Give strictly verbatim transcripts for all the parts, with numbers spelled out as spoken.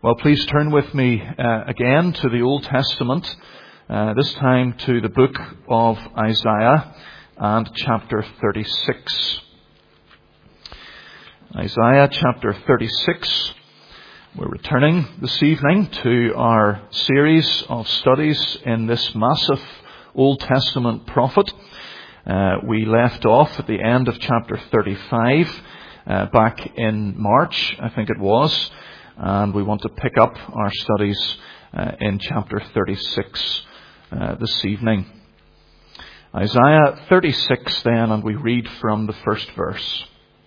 Well, please turn with me uh, again to the Old Testament, uh, this time to the book of Isaiah and chapter thirty-six. Isaiah chapter thirty-six. We're returning this evening to our series of studies in this massive Old Testament prophet. Uh, we left off at the end of chapter thirty-five uh, back in March, I think it was. And we want to pick up our studies uh, in chapter thirty-six uh, this evening. Isaiah thirty-six then, and we read from the first verse.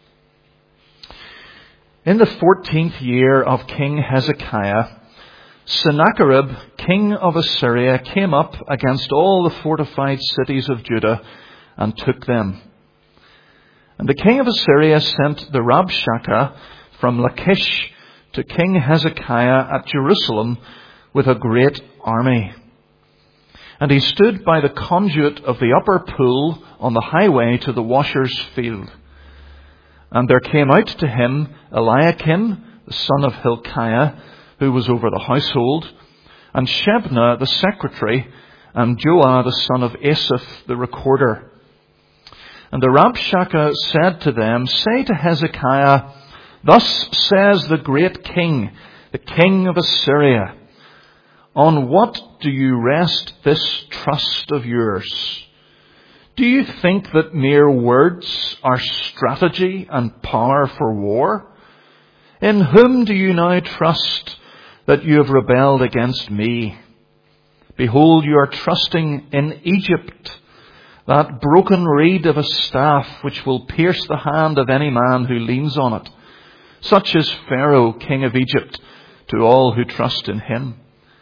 In the fourteenth year of King Hezekiah, Sennacherib, king of Assyria, came up against all the fortified cities of Judah and took them. And the king of Assyria sent the Rabshakeh from Lachish to King Hezekiah at Jerusalem with a great army. And he stood by the conduit of the upper pool on the highway to the washer's field. And there came out to him Eliakim, the son of Hilkiah, who was over the household, and Shebna, the secretary, and Joah, the son of Asaph, the recorder. And the Rabshakeh said to them, "Say to Hezekiah, Thus says the great king, the king of Assyria, on what do you rest this trust of yours? Do you think that mere words are strategy and power for war? In whom do you now trust that you have rebelled against me? Behold, you are trusting in Egypt, that broken reed of a staff which will pierce the hand of any man who leans on it. Such is Pharaoh, king of Egypt, to all who trust in him.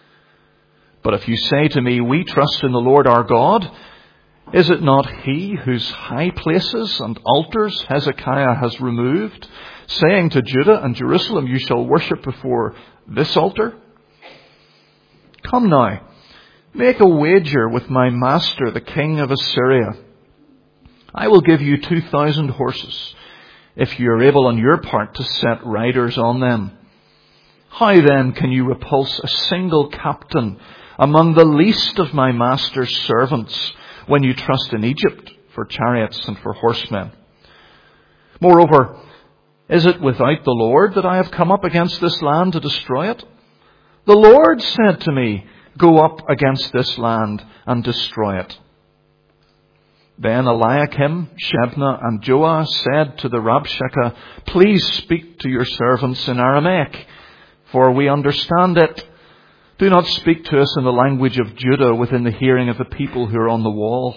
But if you say to me, we trust in the Lord our God, is it not he whose high places and altars Hezekiah has removed, saying to Judah and Jerusalem, you shall worship before this altar? Come now, make a wager with my master, the king of Assyria. I will give you two thousand horses, if you are able on your part to set riders on them. How then can you repulse a single captain among the least of my master's servants when you trust in Egypt for chariots and for horsemen? Moreover, is it without the Lord that I have come up against this land to destroy it? The Lord said to me, go up against this land and destroy it. Then Eliakim, Shebna, and Joah said to the Rabshakeh, please speak to your servants in Aramaic, for we understand it. Do not speak to us in the language of Judah within the hearing of the people who are on the wall.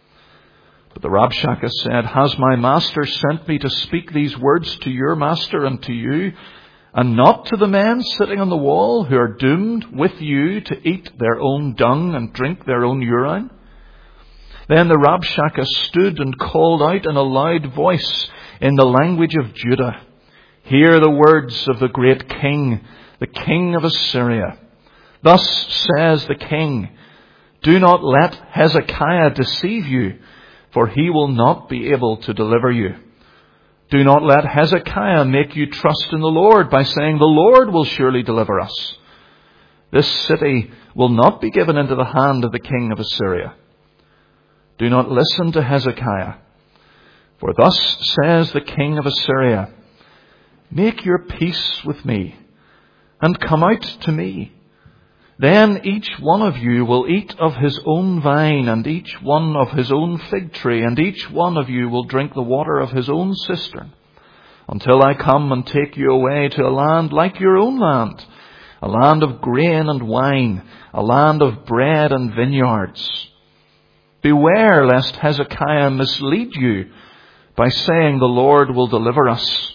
But the Rabshakeh said, has my master sent me to speak these words to your master and to you, and not to the men sitting on the wall who are doomed with you to eat their own dung and drink their own urine? Then the Rabshakeh stood and called out in a loud voice in the language of Judah, hear the words of the great king, the king of Assyria. Thus says the king, do not let Hezekiah deceive you, for he will not be able to deliver you. Do not let Hezekiah make you trust in the Lord by saying, the Lord will surely deliver us. This city will not be given into the hand of the king of Assyria. Do not listen to Hezekiah, for thus says the king of Assyria, make your peace with me and come out to me. Then each one of you will eat of his own vine and each one of his own fig tree, and each one of you will drink the water of his own cistern, until I come and take you away to a land like your own land, a land of grain and wine, a land of bread and vineyards. Beware lest Hezekiah mislead you by saying the Lord will deliver us.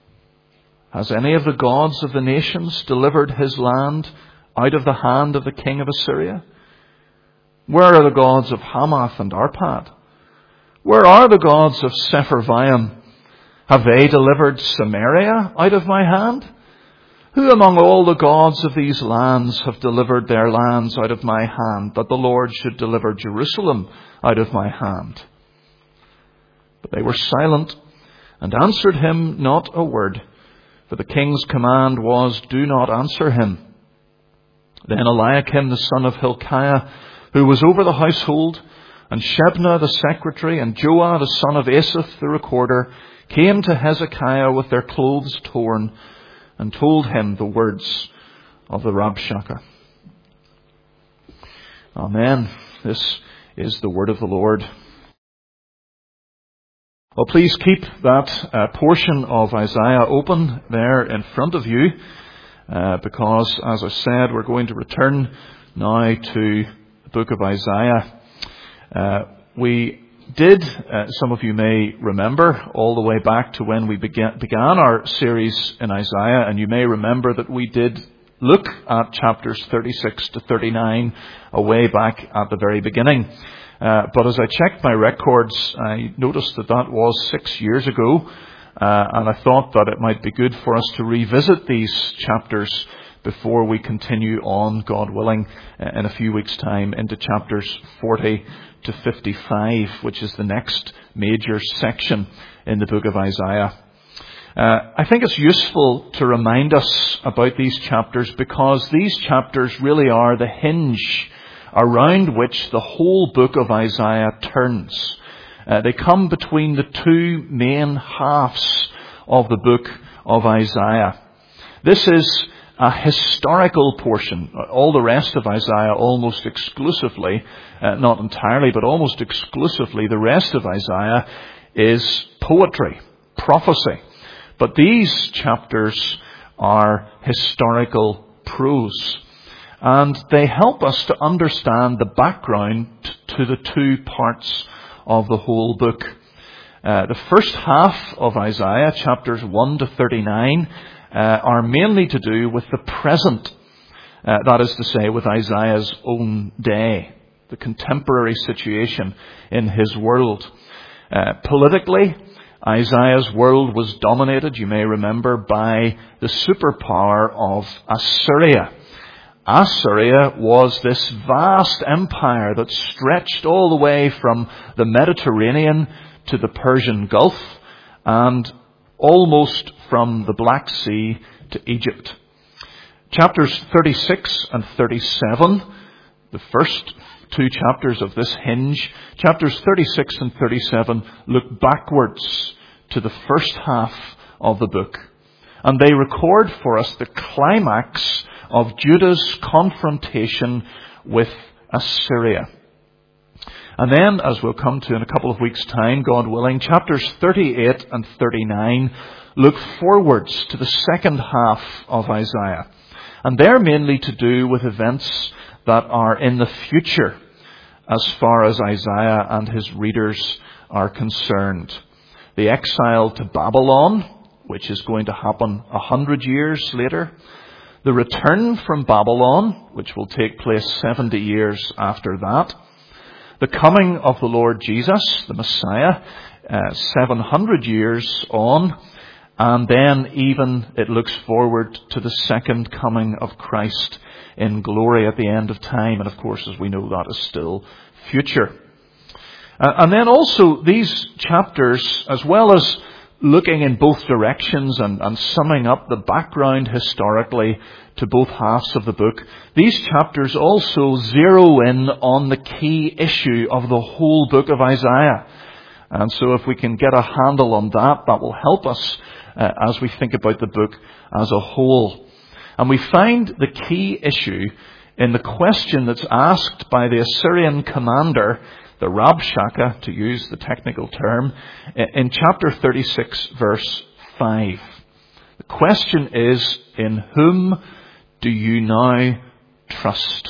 Has any of the gods of the nations delivered his land out of the hand of the king of Assyria? Where are the gods of Hamath and Arpad? Where are the gods of Sepharvaim? Have they delivered Samaria out of my hand? Who among all the gods of these lands have delivered their lands out of my hand, that the Lord should deliver Jerusalem out of my hand? But they were silent and answered him not a word, For the king's command was, do not answer him. Then Eliakim the son of Hilkiah, who was over the household, and Shebna the secretary, and Joah the son of Asaph the recorder, came to Hezekiah with their clothes torn, and told him the words of the Rabshakeh. Amen. This is the word of the Lord. Well, please keep that uh, portion of Isaiah open there in front of you. Uh, because, as I said, we're going to return now to the book of Isaiah. Uh, we did, uh, some of you may remember, all the way back to when we began, began our series in Isaiah, and you may remember that we did look at chapters thirty-six to thirty-nine away back at the very beginning. Uh, but as I checked my records, I noticed that that was six years ago. Uh, and I thought that it might be good for us to revisit these chapters before we continue on, God willing, in a few weeks' time into chapters forty to fifty-five, which is the next major section in the book of Isaiah. Uh, I think it's useful to remind us about these chapters because these chapters really are the hinge around which the whole book of Isaiah turns. Uh, they come between the two main halves of the book of Isaiah. This is a historical portion. All the rest of Isaiah almost exclusively, uh, not entirely, but almost exclusively, the rest of Isaiah is poetry, prophecy. But these chapters are historical prose. And they help us to understand the background to the two parts of the whole book. Uh, the first half of Isaiah, chapters one to thirty-nine, uh, are mainly to do with the present. Uh, that is to say, with Isaiah's own day, the contemporary situation in his world. Uh, politically, Isaiah's world was dominated, you may remember, by the superpower of Assyria. Assyria was this vast empire that stretched all the way from the Mediterranean to the Persian Gulf and almost from the Black Sea to Egypt. Chapters thirty-six and thirty-seven, the first two chapters of this hinge, chapters thirty-six and thirty-seven look backwards to the first half of the book. And they record for us the climax of Judah's confrontation with Assyria. And then, as we'll come to in a couple of weeks' time, God willing, chapters thirty-eight and thirty-nine look forwards to the second half of Isaiah. And they're mainly to do with events that are in the future as far as Isaiah and his readers are concerned. The exile to Babylon, which is going to happen a hundred years later. The return from Babylon, which will take place seventy years after that. The coming of the Lord Jesus, the Messiah, uh, seven hundred years on. And then even it looks forward to the second coming of Christ in glory at the end of time. And of course, as we know, that is still future. Uh, and then also these chapters, as well as looking in both directions and, and summing up the background historically to both halves of the book, these chapters also zero in on the key issue of the whole book of Isaiah. And so if we can get a handle on that, that will help us uh, as we think about the book as a whole. And we find the key issue in the question that's asked by the Assyrian commander, the Rabshakeh, to use the technical term, in chapter thirty-six, verse five. The question is, in whom do you now trust?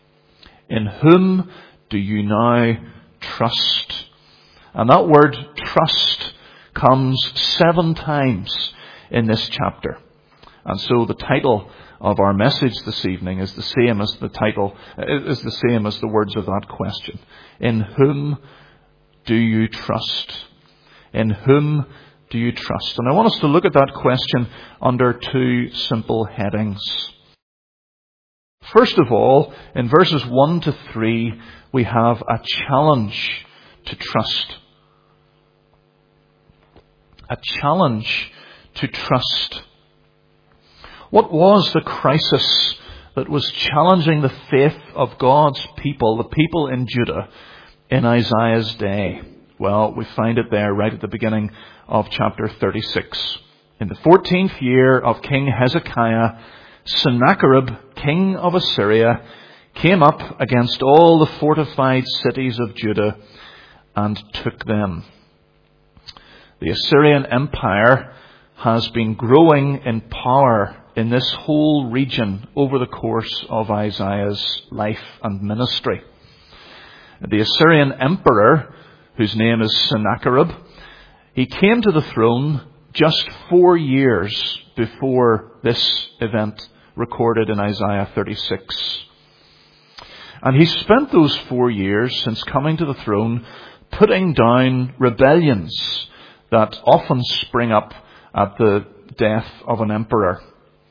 In whom do you now trust? And that word trust comes seven times in this chapter. And so the title of our message this evening is the same as the title, is the same as the words of that question. In whom do you trust? In whom do you trust? And I want us to look at that question under two simple headings. First of all, in verses one to three, we have a challenge to trust. A challenge to trust. What was the crisis that was challenging the faith of God's people, the people in Judah, in Isaiah's day? Well, we find it there right at the beginning of chapter thirty-six. In the fourteenth year of King Hezekiah, Sennacherib, king of Assyria, came up against all the fortified cities of Judah and took them. The Assyrian Empire has been growing in power in this whole region over the course of Isaiah's life and ministry. The Assyrian emperor, whose name is Sennacherib, he came to the throne just four years before this event recorded in Isaiah thirty-six. And he spent those four years since coming to the throne putting down rebellions that often spring up at the death of an emperor.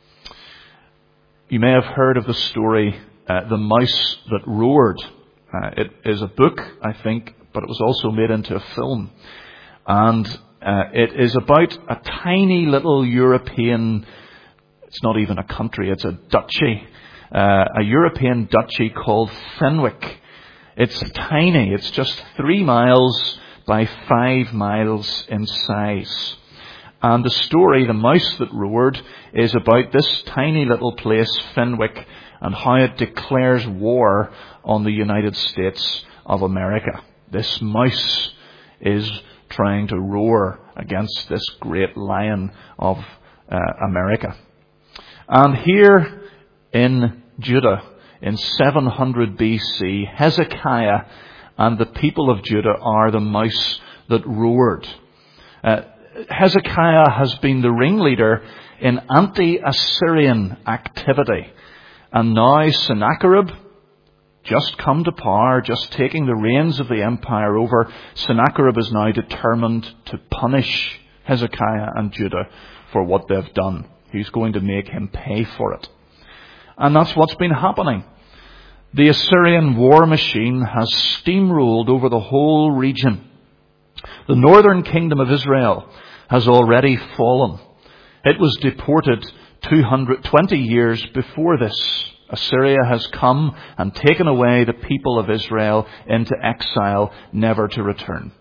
You may have heard of the story, uh, The Mouse That Roared. Uh, it is a book, I think, but it was also made into a film. And uh, it is about a tiny little European, it's not even a country, it's a duchy, uh, a European duchy called Fenwick. It's tiny, it's just three miles by five miles in size. And the story, The Mouse That Roared, is about this tiny little place, Fenwick, and how it declares war on the United States of America. This mouse is trying to roar against this great lion of uh, America. And here in Judah, in seven hundred B C, Hezekiah and the people of Judah are the mouse that roared. Uh, Hezekiah has been the ringleader in anti-Assyrian activity. And now Sennacherib, just come to power, just taking the reins of the empire over, Sennacherib is now determined to punish Hezekiah and Judah for what they've done. He's going to make him pay for it. And that's what's been happening. The Assyrian war machine has steamrolled over the whole region. The northern kingdom of Israel has already fallen. It was deported two hundred twenty years before this. Assyria has come and taken away the people of Israel into exile, never to return.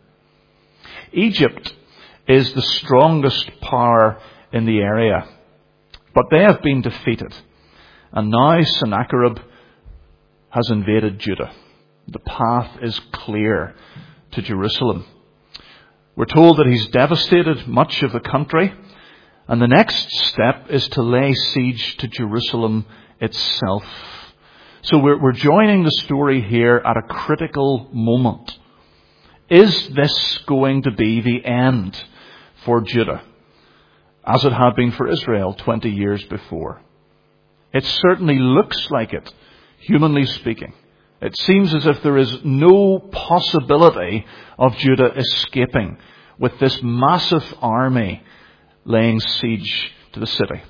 Egypt is the strongest power in the area, but they have been defeated. And now Sennacherib has invaded Judah. The path is clear to Jerusalem. We're told that he's devastated much of the country, and the next step is to lay siege to Jerusalem itself. So we're, we're joining the story here at a critical moment. Is this going to be the end for Judah, as it had been for Israel twenty years before? It certainly looks like it, humanly speaking. It seems as if there is no possibility of Judah escaping with this massive army laying siege to the city.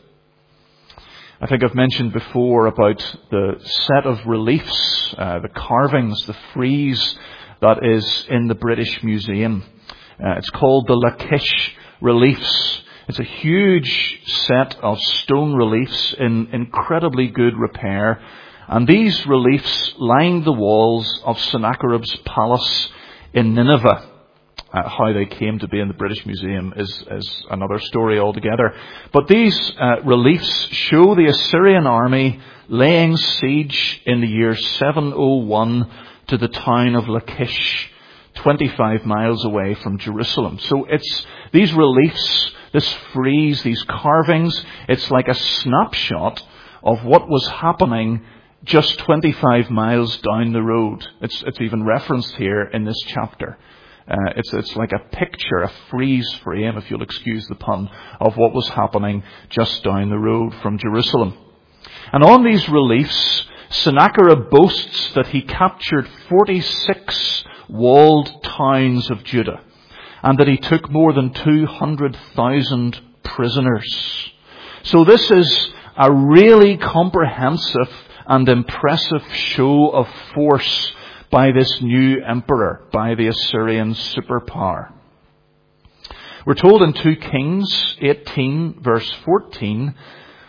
I think I've mentioned before about the set of reliefs, uh, the carvings, the frieze that is in the British Museum. Uh, it's called the Lachish Reliefs. It's a huge set of stone reliefs in incredibly good repair. And these reliefs lined the walls of Sennacherib's palace in Nineveh. Uh, how they came to be in the British Museum is, is another story altogether. But these uh, reliefs show the Assyrian army laying siege in the year seven oh one to the town of Lachish, twenty-five miles away from Jerusalem. So it's these reliefs, this frieze, these carvings, it's like a snapshot of what was happening just twenty-five miles down the road. It's, it's even referenced here in this chapter. Uh, it's, it's like a picture, a freeze frame, if you'll excuse the pun, of what was happening just down the road from Jerusalem. And on these reliefs, Sennacherib boasts that he captured forty-six walled towns of Judah, and that he took more than two hundred thousand prisoners. So this is a really comprehensive and impressive show of force by this new emperor, by the Assyrian superpower. We're told in two Kings eighteen, verse fourteen,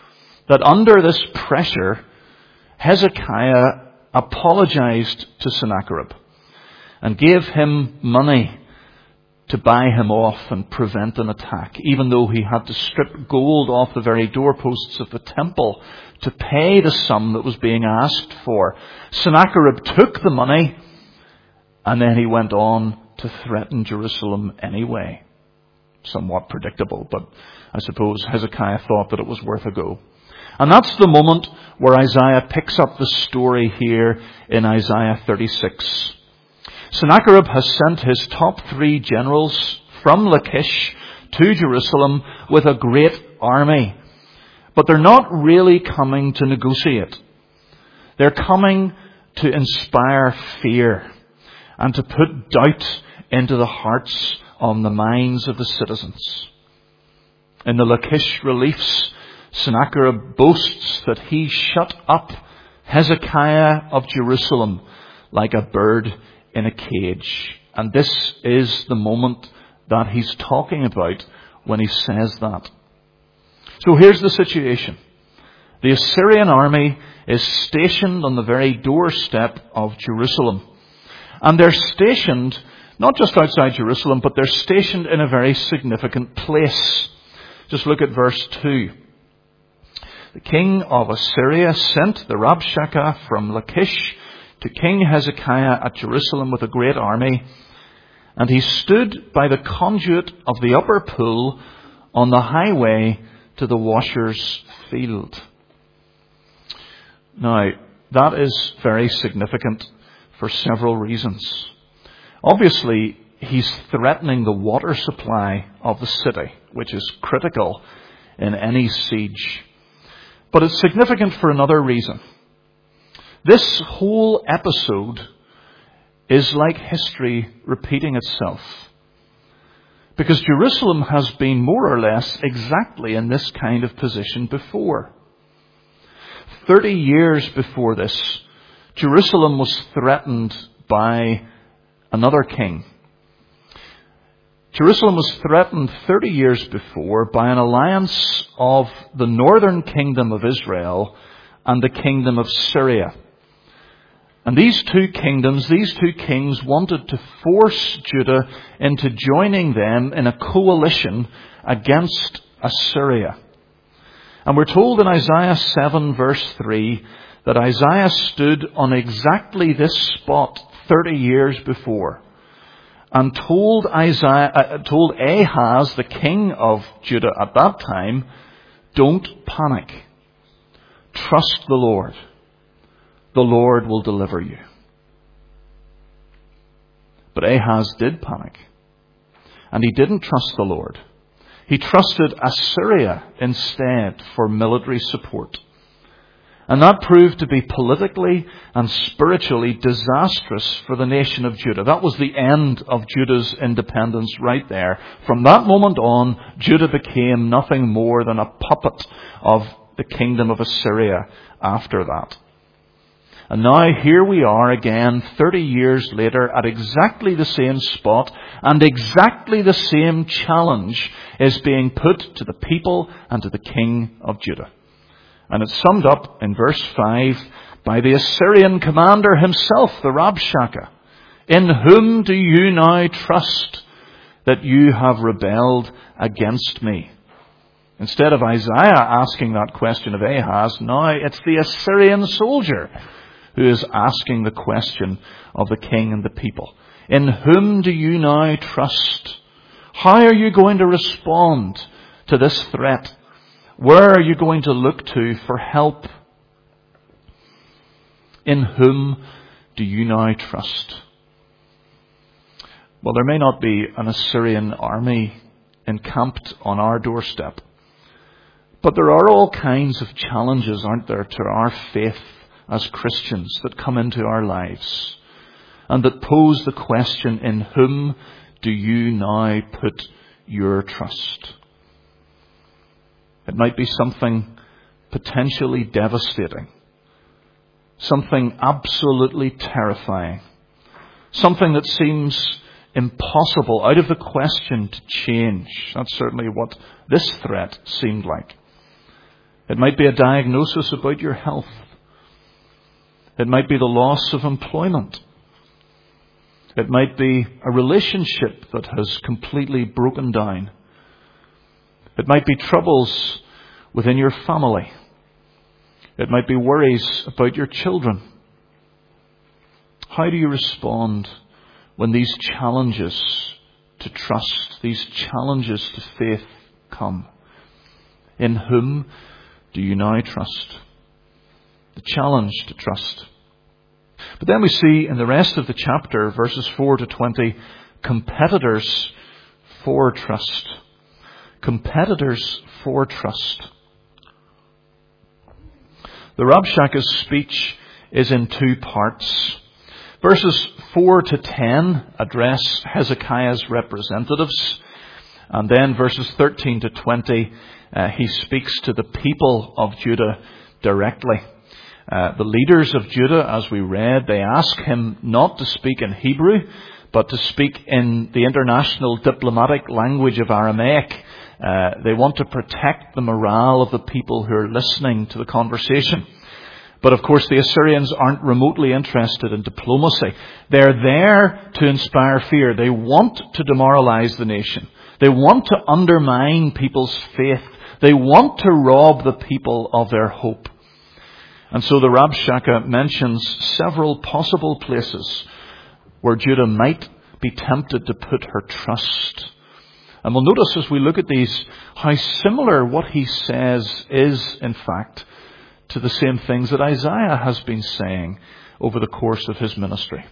that under this pressure, Hezekiah apologized to Sennacherib and gave him money to buy him off and prevent an attack, even though he had to strip gold off the very doorposts of the temple to pay the sum that was being asked for. Sennacherib took the money, and then he went on to threaten Jerusalem anyway. Somewhat predictable, but I suppose Hezekiah thought that it was worth a go. And that's the moment where Isaiah picks up the story here in Isaiah thirty-six. Sennacherib has sent his top three generals from Lachish to Jerusalem with a great army. But they're not really coming to negotiate. They're coming to inspire fear and to put doubt into the hearts and the minds of the citizens. In the Lachish reliefs, Sennacherib boasts that he shut up Hezekiah of Jerusalem like a bird in a cage. And this is the moment that he's talking about when he says that. So here's the situation. The Assyrian army is stationed on the very doorstep of Jerusalem. And they're stationed not just outside Jerusalem, but they're stationed in a very significant place. Just look at verse two. The king of Assyria sent the Rabshakeh from Lachish to King Hezekiah at Jerusalem with a great army, and he stood by the conduit of the upper pool on the highway to the washer's field. Now, that is very significant for several reasons. Obviously, he's threatening the water supply of the city, which is critical in any siege. But it's significant for another reason. This whole episode is like history repeating itself. Because Jerusalem has been more or less exactly in this kind of position before. Thirty years before this, Jerusalem was threatened by another king. Jerusalem was threatened thirty years before by an alliance of the northern kingdom of Israel and the kingdom of Syria. And these two kingdoms, these two kings wanted to force Judah into joining them in a coalition against Assyria. And we're told in Isaiah seven verse three that Isaiah stood on exactly this spot thirty years before and told Isaiah, uh, told Ahaz, the king of Judah at that time, don't panic. Trust the Lord. The Lord will deliver you. But Ahaz did panic. And he didn't trust the Lord. He trusted Assyria instead for military support. And that proved to be politically and spiritually disastrous for the nation of Judah. That was the end of Judah's independence right there. From that moment on, Judah became nothing more than a puppet of the kingdom of Assyria after that. And now here we are again, thirty years later, at exactly the same spot, and exactly the same challenge is being put to the people and to the king of Judah. And it's summed up in verse five by the Assyrian commander himself, the Rabshakeh. In whom do you now trust that you have rebelled against me? Instead of Isaiah asking that question of Ahaz, now it's the Assyrian soldier who is asking the question of the king and the people. In whom do you now trust? How are you going to respond to this threat? Where are you going to look to for help? In whom do you now trust? Well, there may not be an Assyrian army encamped on our doorstep, but there are all kinds of challenges, aren't there, to our faith as Christians that come into our lives and that pose the question, in whom do you now put your trust? It might be something potentially devastating, something absolutely terrifying, something that seems impossible, out of the question to change. That's certainly what this threat seemed like. It might be a diagnosis about your health. It might be the loss of employment. It might be a relationship that has completely broken down. It might be troubles within your family. It might be worries about your children. How do you respond when these challenges to trust, these challenges to faith come? In whom do you now trust? The challenge to trust. But then we see in the rest of the chapter, verses four to twenty, competitors for trust. Competitors for trust. The Rabshakeh's speech is in two parts. Verses four to ten address Hezekiah's representatives. And then verses thirteen to twenty, uh, he speaks to the people of Judah directly. Uh, the leaders of Judah, as we read, they ask him not to speak in Hebrew, but to speak in the international diplomatic language of Aramaic. Uh, they want to protect the morale of the people who are listening to the conversation. But of course, the Assyrians aren't remotely interested in diplomacy. They're there to inspire fear. They want to demoralize the nation. They want to undermine people's faith. They want to rob the people of their hope. And so the Rabshakeh mentions several possible places where Judah might be tempted to put her trust. And we'll notice as we look at these how similar what he says is, in fact, to the same things that Isaiah has been saying over the course of his ministry.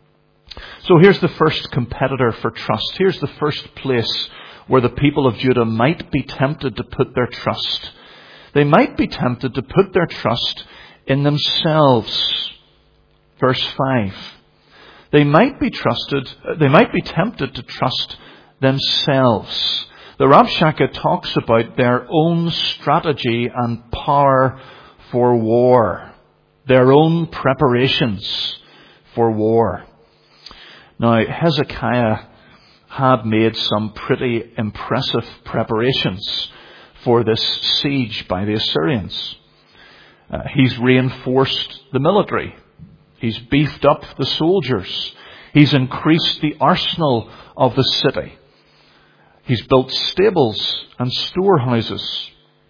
So here's the first competitor for trust. Here's the first place where the people of Judah might be tempted to put their trust. They might be tempted to put their trust in themselves. Verse five. They might be trusted, they might be tempted to trust themselves. The Rabshakeh talks about their own strategy and power for war. Their own preparations for war. Now, Hezekiah had made some pretty impressive preparations for this siege by the Assyrians. Uh, he's reinforced the military. He's beefed up the soldiers. He's increased the arsenal of the city. He's built stables and storehouses.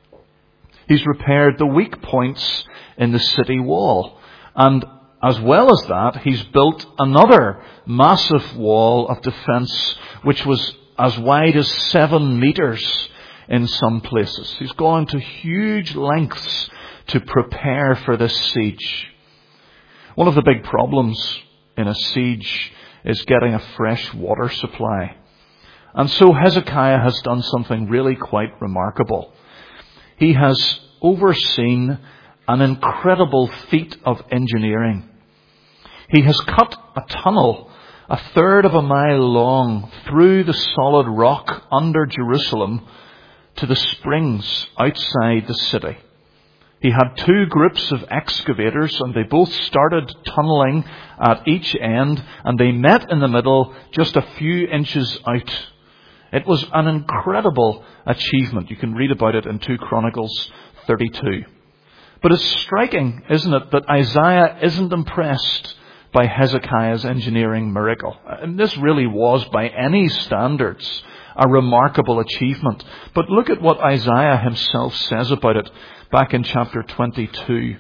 He's repaired the weak points in the city wall. And as well as that, he's built another massive wall of defence, which was as wide as seven metres in some places. He's gone to huge lengths to prepare for this siege. One of the big problems in a siege is getting a fresh water supply. And so Hezekiah has done something really quite remarkable. He has overseen an incredible feat of engineering. He has cut a tunnel a third of a mile long through the solid rock under Jerusalem to the springs outside the city. He had two groups of excavators, and they both started tunneling at each end, and they met in the middle just a few inches out. It was an incredible achievement. You can read about it in Second Chronicles thirty-two. But it's striking, isn't it, that Isaiah isn't impressed by Hezekiah's engineering miracle. And this really was, by any standards, a remarkable achievement. But look at what Isaiah himself says about it back in chapter twenty-two.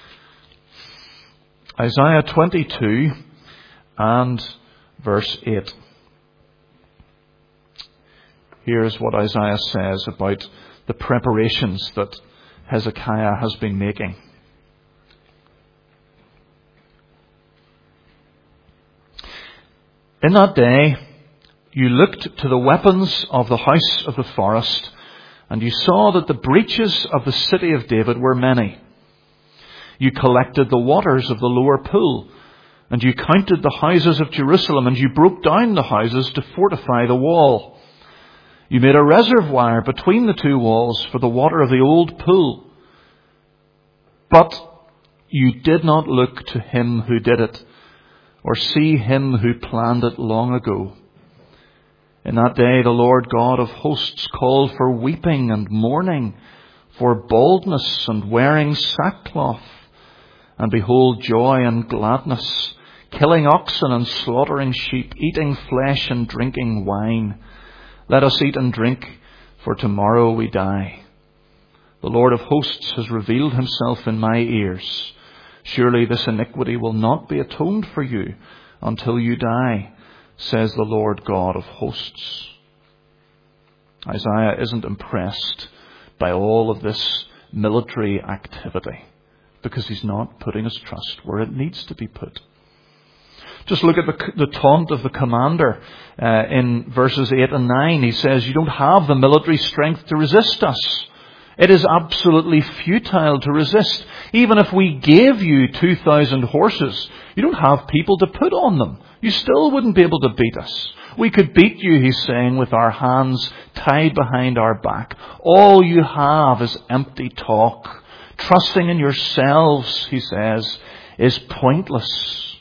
Isaiah twenty-two and verse eight. Here's what Isaiah says about the preparations that Hezekiah has been making. In that day, you looked to the weapons of the house of the forest, and you saw that the breaches of the city of David were many. You collected the waters of the lower pool, and you counted the houses of Jerusalem, and you broke down the houses to fortify the wall. You made a reservoir between the two walls for the water of the old pool. But you did not look to him who did it, or see him who planned it long ago. In that day the Lord God of hosts called for weeping and mourning for baldness and wearing sackcloth. And behold, joy and gladness, killing oxen and slaughtering sheep, eating flesh and drinking wine. Let us eat and drink, for tomorrow we die. The Lord of hosts has revealed himself in my ears. Surely this iniquity will not be atoned for you until you die, says the Lord God of hosts. Isaiah isn't impressed by all of this military activity, because he's not putting his trust where it needs to be put. Just look at the, the taunt of the commander uh, in verses eight and nine. He says, you don't have the military strength to resist us. It is absolutely futile to resist. Even if we gave you two thousand horses, you don't have people to put on them. You still wouldn't be able to beat us. We could beat you, he's saying, with our hands tied behind our back. All you have is empty talk. Trusting in yourselves, he says, is pointless.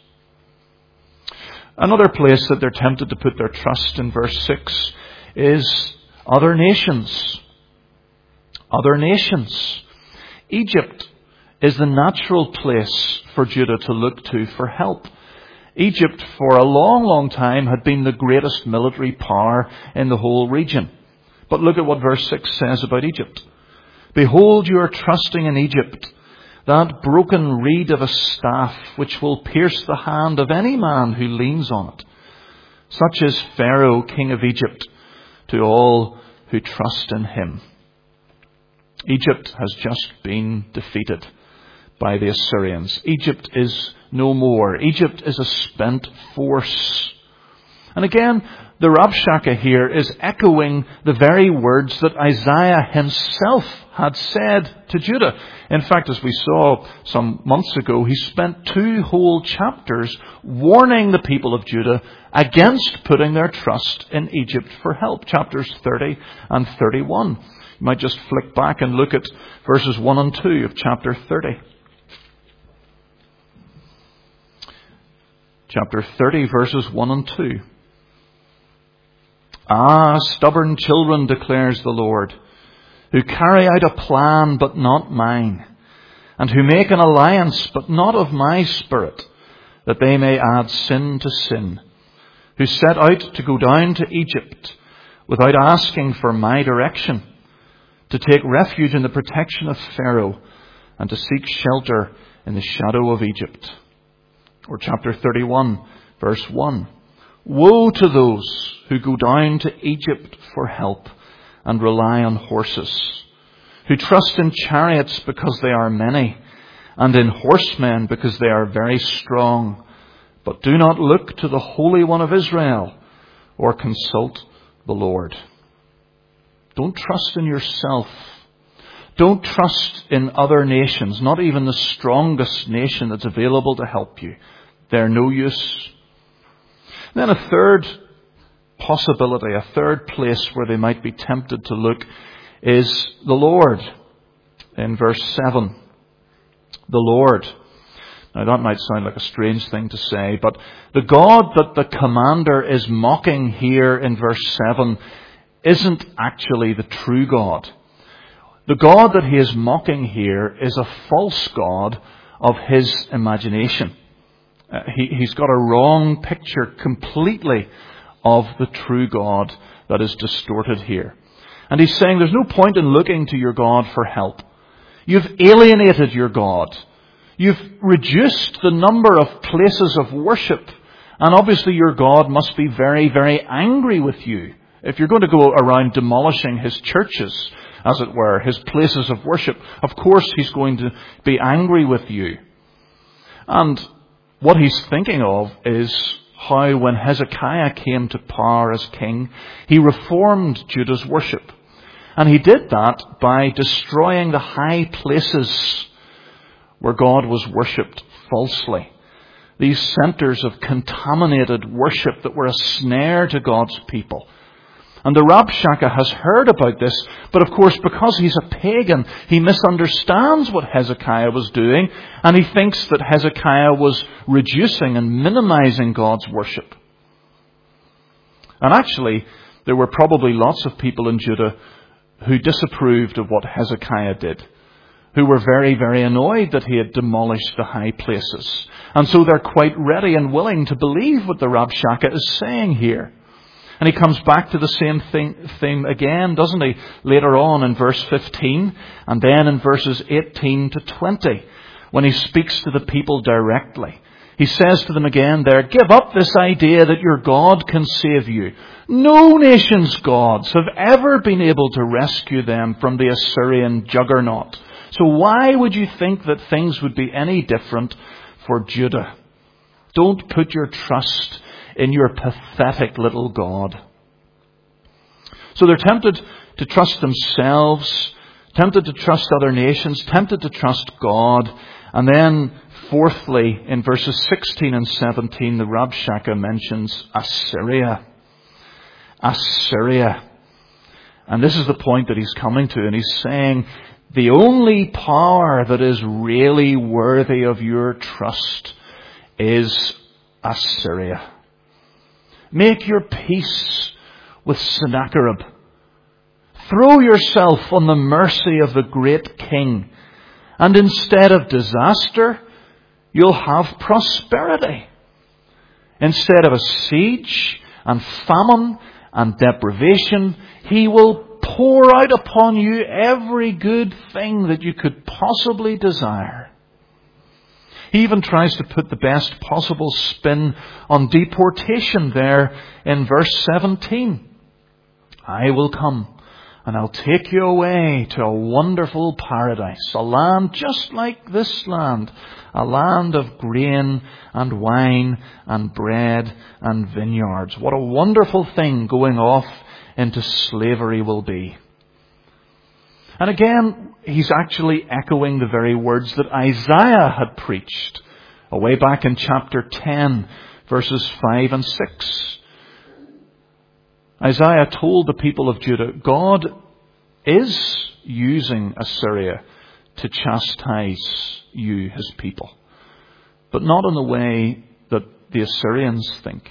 Another place that they're tempted to put their trust in verse six is other nations. Other nations. Egypt is the natural place for Judah to look to for help. Egypt, for a long, long time, had been the greatest military power in the whole region. But look at what verse six says about Egypt. Behold, you are trusting in Egypt, that broken reed of a staff which will pierce the hand of any man who leans on it. Such is Pharaoh, king of Egypt, to all who trust in him. Egypt has just been defeated by the Assyrians. Egypt is no more. Egypt is a spent force. And again, the Rabshakeh here is echoing the very words that Isaiah himself had said to Judah. In fact, as we saw some months ago, he spent two whole chapters warning the people of Judah against putting their trust in Egypt for help. Chapters thirty and thirty-one. You might just flick back and look at verses one and two of chapter thirty. Chapter thirty, verses one and two. Ah, stubborn children, declares the Lord, who carry out a plan but not mine, and who make an alliance but not of my spirit, that they may add sin to sin, who set out to go down to Egypt without asking for my direction, to take refuge in the protection of Pharaoh, and to seek shelter in the shadow of Egypt. Or chapter thirty-one, verse one. Woe to those who go down to Egypt for help and rely on horses, who trust in chariots because they are many, and in horsemen because they are very strong, but do not look to the Holy One of Israel or consult the Lord. Don't trust in yourself. Don't trust in other nations, not even the strongest nation that's available to help you. They're no use. Then a third possibility, a third place where they might be tempted to look is the Lord. In verse seven, the Lord. Now that might sound like a strange thing to say, but the God that the commander is mocking here in verse seven isn't actually the true God. The God that he is mocking here is a false God of his imagination. Uh, he, he's got a wrong picture completely of the true God that is distorted here. And he's saying there's no point in looking to your God for help. You've alienated your God. You've reduced the number of places of worship. And obviously your God must be very, very angry with you. If you're going to go around demolishing his churches, as it were, his places of worship, of course he's going to be angry with you. And what he's thinking of is how when Hezekiah came to power as king, he reformed Judah's worship. And he did that by destroying the high places where God was worshipped falsely. These centers of contaminated worship that were a snare to God's people. And the Rabshakeh has heard about this, but of course because he's a pagan, he misunderstands what Hezekiah was doing, and he thinks that Hezekiah was reducing and minimizing God's worship. And actually, there were probably lots of people in Judah who disapproved of what Hezekiah did, who were very, very annoyed that he had demolished the high places. And so they're quite ready and willing to believe what the Rabshakeh is saying here. And he comes back to the same thing, theme again, doesn't he? Later on in verse fifteen, and then in verses eighteen to twenty, when he speaks to the people directly. He says to them again there, give up this idea that your God can save you. No nation's gods have ever been able to rescue them from the Assyrian juggernaut. So why would you think that things would be any different for Judah? Don't put your trust in your pathetic little God. So they're tempted to trust themselves, tempted to trust other nations, tempted to trust God. And then, fourthly, in verses sixteen and seventeen, the Rabshakeh mentions Assyria. Assyria. And this is the point that he's coming to, and he's saying, the only power that is really worthy of your trust is Assyria. Make your peace with Sennacherib. Throw yourself on the mercy of the great king, and instead of disaster, you'll have prosperity. Instead of a siege and famine and deprivation, he will pour out upon you every good thing that you could possibly desire. He even tries to put the best possible spin on deportation there in verse seventeen. I will come and I'll take you away to a wonderful paradise, a land just like this land, a land of grain and wine and bread and vineyards. What a wonderful thing going off into slavery will be. And again, he's actually echoing the very words that Isaiah had preached away back in chapter ten, verses five and six. Isaiah told the people of Judah, God is using Assyria to chastise you, his people, but not in the way that the Assyrians think.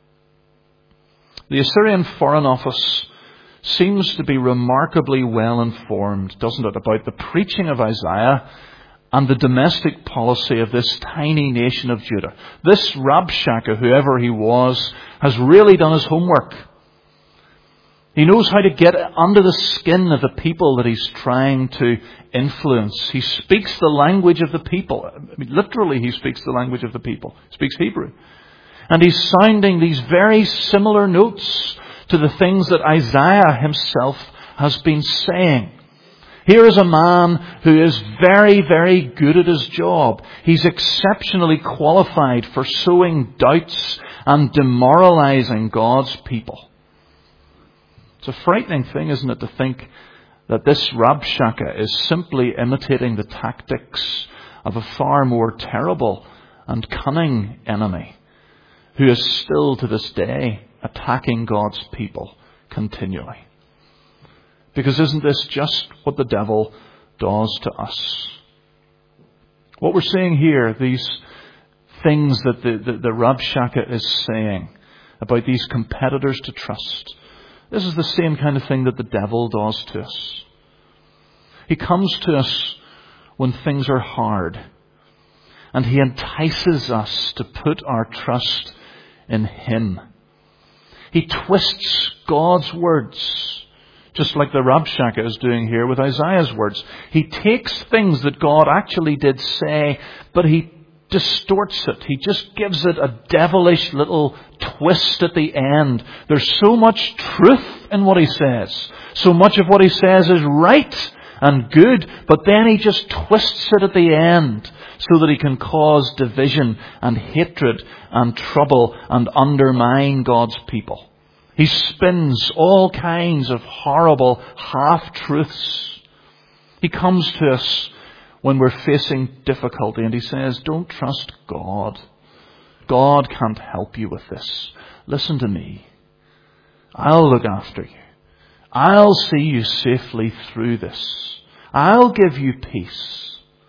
The Assyrian Foreign Office seems to be remarkably well informed, doesn't it, about the preaching of Isaiah and the domestic policy of this tiny nation of Judah. This Rabshakeh, whoever he was, has really done his homework. He knows how to get under the skin of the people that he's trying to influence. He speaks the language of the people. I mean, literally, he speaks the language of the people. He speaks Hebrew. And he's sounding these very similar notes to the things that Isaiah himself has been saying. Here is a man who is very, very good at his job. He's exceptionally qualified for sowing doubts and demoralizing God's people. It's a frightening thing, isn't it, to think that this Rabshakeh is simply imitating the tactics of a far more terrible and cunning enemy who is still to this day attacking God's people continually. Because isn't this just what the devil does to us? What we're seeing here, these things that the, the, the Rabshakeh is saying about these competitors to trust, this is the same kind of thing that the devil does to us. He comes to us when things are hard, and he entices us to put our trust in him. He twists God's words, just like the Rabshakeh is doing here with Isaiah's words. He takes things that God actually did say, but he distorts it. He just gives it a devilish little twist at the end. There's so much truth in what he says. So much of what he says is right and good, but then he just twists it at the end so that he can cause division and hatred and trouble and undermine God's people. He spins all kinds of horrible half-truths. He comes to us when we're facing difficulty and he says, don't trust God. God can't help you with this. Listen to me. I'll look after you. I'll see you safely through this. I'll give you peace.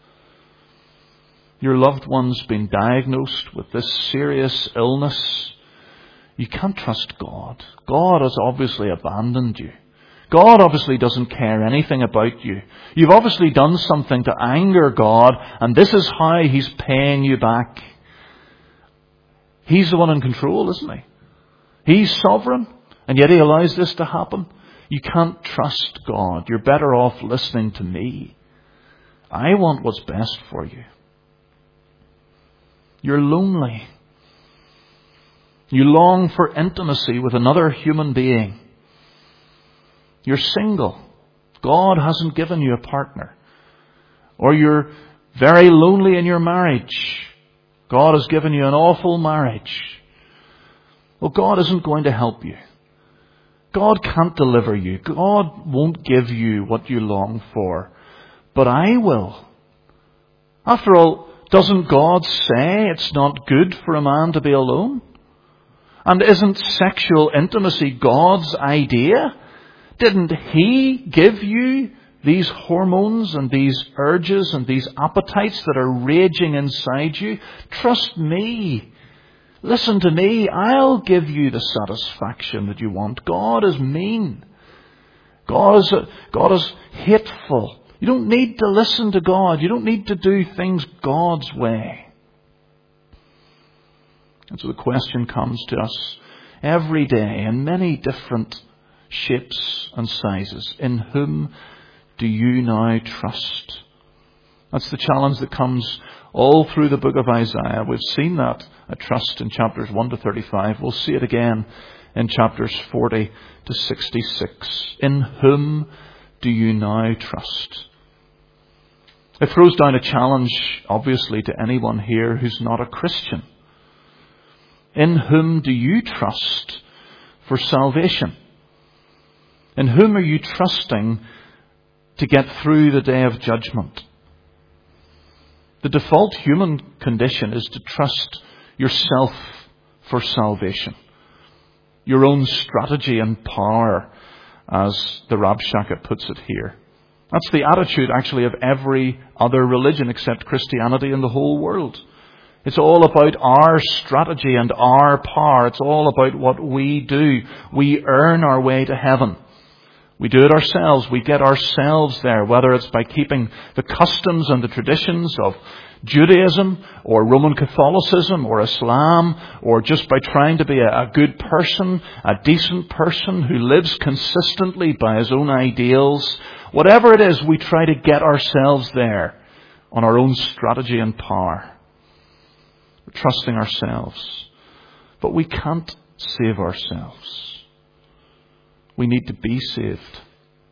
Your loved one's been diagnosed with this serious illness. You can't trust God. God has obviously abandoned you. God obviously doesn't care anything about you. You've obviously done something to anger God, and this is how He's paying you back. He's the one in control, isn't He? He's sovereign, and yet He allows this to happen. You can't trust God. You're better off listening to me. I want what's best for you. You're lonely. You long for intimacy with another human being. You're single. God hasn't given you a partner. Or you're very lonely in your marriage. God has given you an awful marriage. Well, God isn't going to help you. God can't deliver you. God won't give you what you long for. But I will. After all, doesn't God say it's not good for a man to be alone? And isn't sexual intimacy God's idea? Didn't He give you these hormones and these urges and these appetites that are raging inside you? Trust me. Listen to me. I'll give you the satisfaction that you want. God is mean. God is, God is hateful. You don't need to listen to God. You don't need to do things God's way. And so the question comes to us every day in many different shapes and sizes. In whom do you now trust? That's the challenge that comes all through the book of Isaiah. We've seen that, a trust, in chapters one to thirty-five. We'll see it again in chapters forty to sixty-six. In whom do you now trust? It throws down a challenge, obviously, to anyone here who's not a Christian. In whom do you trust for salvation? In whom are you trusting to get through the day of judgment? The default human condition is to trust yourself for salvation. Your own strategy and power, as the Rabshakeh puts it here. That's the attitude, actually, of every other religion except Christianity in the whole world. It's all about our strategy and our power. It's all about what we do. We earn our way to heaven. We do it ourselves. We get ourselves there, whether it's by keeping the customs and the traditions of Judaism or Roman Catholicism or Islam, or just by trying to be a, a good person, a decent person who lives consistently by his own ideals. Whatever it is, we try to get ourselves there on our own strategy and power. We're trusting ourselves. But we can't save ourselves. We need to be saved.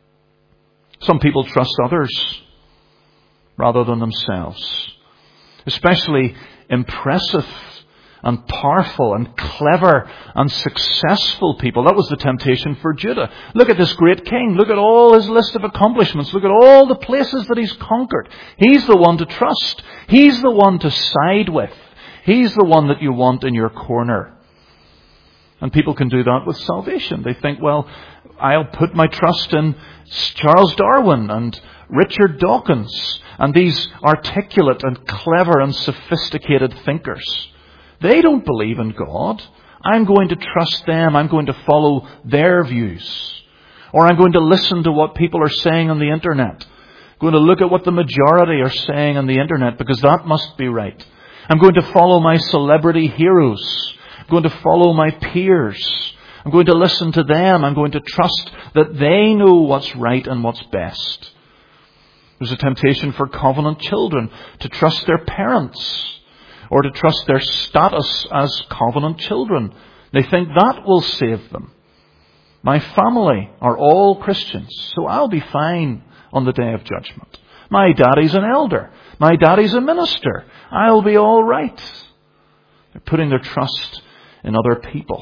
Some people trust others rather than themselves. Especially impressive and powerful and clever and successful people. That was the temptation for Judah. Look at this great king. Look at all his list of accomplishments. Look at all the places that he's conquered. He's the one to trust. He's the one to side with. He's the one that you want in your corner. And people can do that with salvation. They think, well, I'll put my trust in Charles Darwin and Richard Dawkins and these articulate and clever and sophisticated thinkers. They don't believe in God. I'm going to trust them. I'm going to follow their views. Or I'm going to listen to what people are saying on the internet. I'm going to look at what the majority are saying on the internet because that must be right. I'm going to follow my celebrity heroes. I'm going to follow my peers. I'm going to listen to them. I'm going to trust that they know what's right and what's best. There's a temptation for covenant children to trust their parents or to trust their status as covenant children. They think that will save them. My family are all Christians, so I'll be fine on the day of judgment. My daddy's an elder. My daddy's a minister. I'll be all right. They're putting their trust in other people.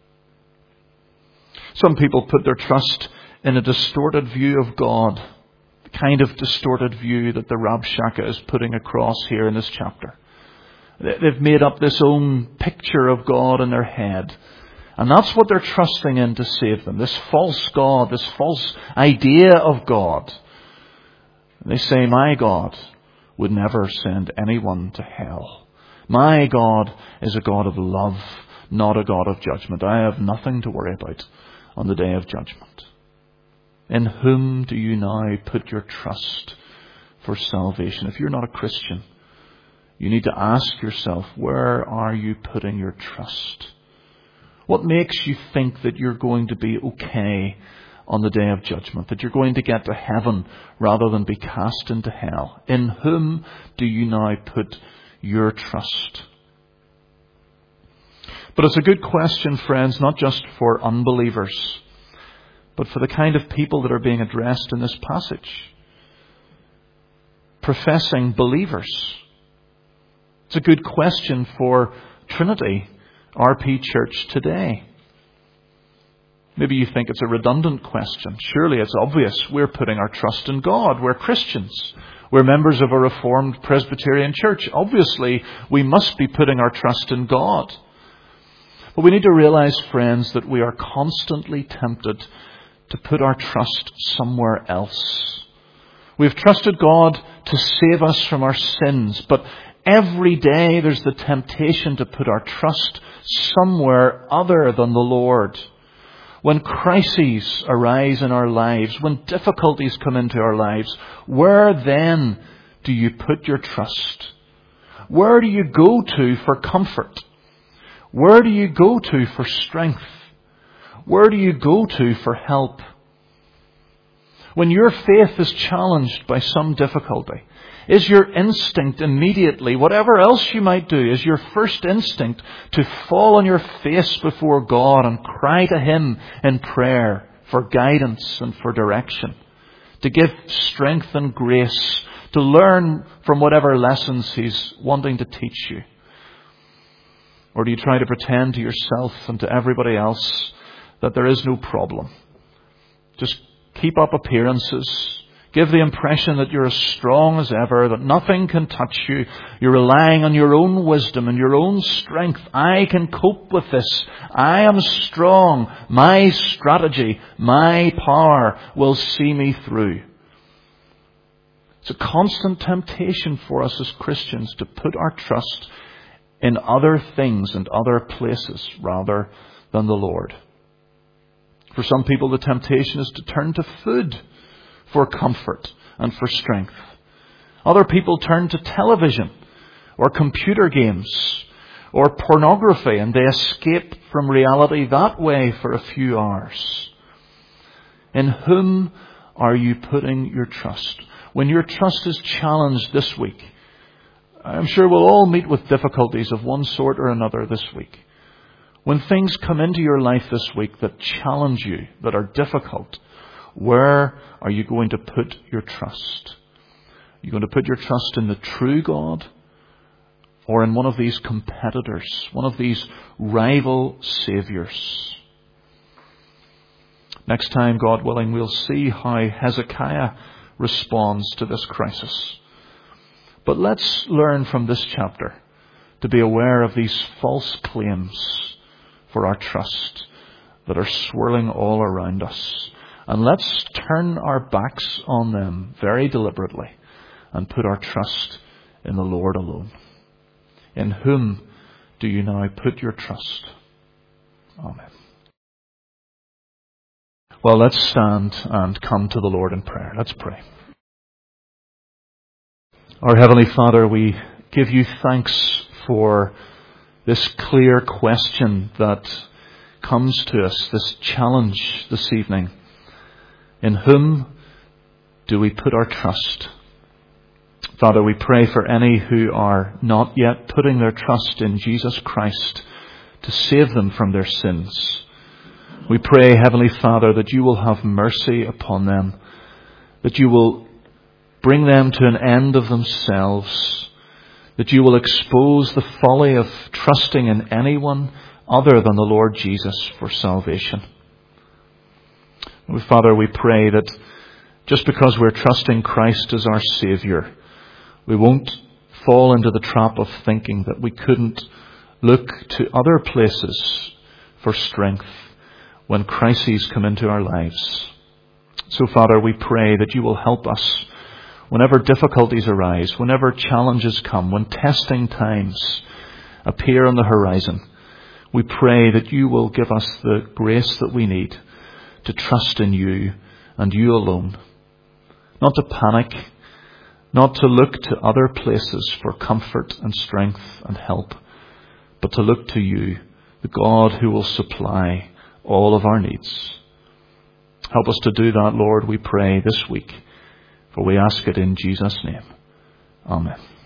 Some people put their trust in a distorted view of God, the kind of distorted view that the Rabshakeh is putting across here in this chapter. They've made up this own picture of God in their head. And that's what they're trusting in to save them. This false God, this false idea of God. They say, my God would never send anyone to hell. My God is a God of love, not a God of judgment. I have nothing to worry about on the day of judgment. In whom do you now put your trust for salvation? If you're not a Christian, you need to ask yourself, where are you putting your trust? What makes you think that you're going to be okay on the day of judgment, that you're going to get to heaven rather than be cast into hell? In whom do you now put your trust? But it's a good question, friends, not just for unbelievers, but for the kind of people that are being addressed in this passage. Professing believers. It's a good question for Trinity R P Church today. Maybe you think it's a redundant question. Surely it's obvious we're putting our trust in God. We're Christians. We're members of a Reformed Presbyterian church. Obviously, we must be putting our trust in God. But we need to realize, friends, that we are constantly tempted to put our trust somewhere else. We've trusted God to save us from our sins, but every day there's the temptation to put our trust somewhere other than the Lord. When crises arise in our lives, when difficulties come into our lives, where then do you put your trust? Where do you go to for comfort? Where do you go to for strength? Where do you go to for help? When your faith is challenged by some difficulty, is your instinct immediately, whatever else you might do, is your first instinct to fall on your face before God and cry to Him in prayer for guidance and for direction, to give strength and grace, to learn from whatever lessons He's wanting to teach you? Or do you try to pretend to yourself and to everybody else that there is no problem? Just keep up appearances. Give the impression that you're as strong as ever, that nothing can touch you. You're relying on your own wisdom and your own strength. I can cope with this. I am strong. My strategy, my power will see me through. It's a constant temptation for us as Christians to put our trust in other things and other places rather than the Lord. For some people, the temptation is to turn to food for comfort and for strength. Other people turn to television or computer games or pornography, and they escape from reality that way for a few hours. In whom are you putting your trust? When your trust is challenged this week, I'm sure we'll all meet with difficulties of one sort or another this week. When things come into your life this week that challenge you, that are difficult, where are you going to put your trust? Are you going to put your trust in the true God, or in one of these competitors, one of these rival saviors? Next time, God willing, we'll see how Hezekiah responds to this crisis. But let's learn from this chapter to be aware of these false claims for our trust that are swirling all around us. And let's turn our backs on them very deliberately and put our trust in the Lord alone. In whom do you now put your trust? Amen. Well, let's stand and come to the Lord in prayer. Let's pray. Our Heavenly Father, we give you thanks for this clear question that comes to us, this challenge this evening. In whom do we put our trust? Father, we pray for any who are not yet putting their trust in Jesus Christ to save them from their sins. We pray, Heavenly Father, that you will have mercy upon them, that you will bring them to an end of themselves, that you will expose the folly of trusting in anyone other than the Lord Jesus for salvation. Father, we pray that just because we're trusting Christ as our Saviour, we won't fall into the trap of thinking that we couldn't look to other places for strength when crises come into our lives. So, Father, we pray that you will help us whenever difficulties arise, whenever challenges come, when testing times appear on the horizon. We pray that you will give us the grace that we need to trust in you and you alone. Not to panic, not to look to other places for comfort and strength and help, but to look to you, the God who will supply all of our needs. Help us to do that, Lord, we pray this week, for we ask it in Jesus' name. Amen.